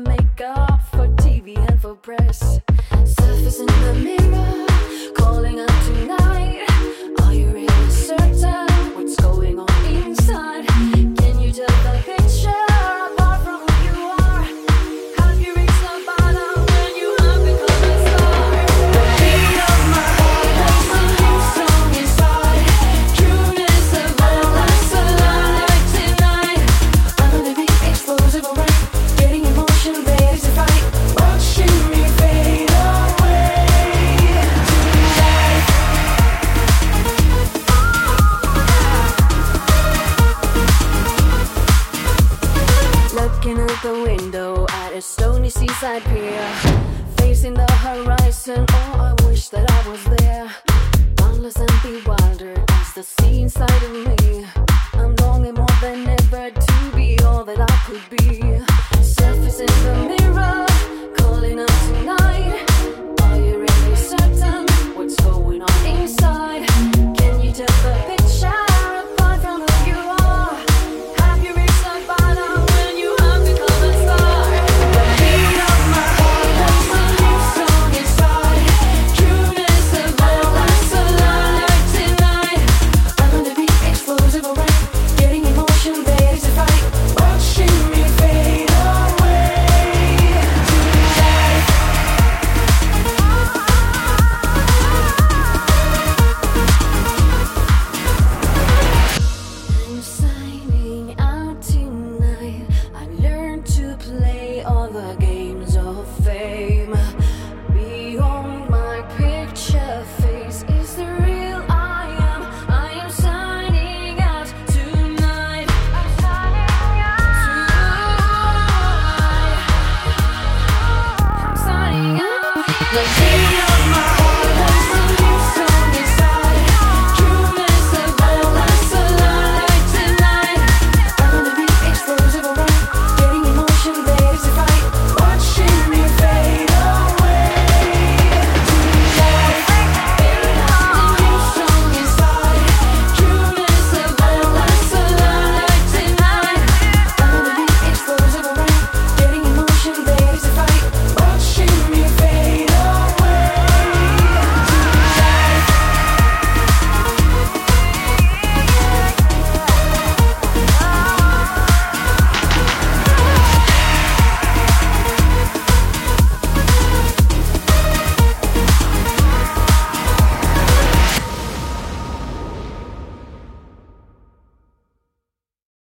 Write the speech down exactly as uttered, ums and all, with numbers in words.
makeup for T V and for press. Surface in the mirror, calling out tonight. Are you really certain what's going on inside? Can you tell the picture apart from who you are? Have you reached the bottom when you have become a star? The beat of my heart has a new song inside. Cuteness of all that's alive tonight. Under the beat, explosive alright. Getting emotion, ready to fight. Watching me fade away tonight. Looking out the window at a stony seaside pier, facing the horizon, oh I wish that I was there. Boundless and bewildered as the sea inside of me. I'm longing more than ever to be all that I could be.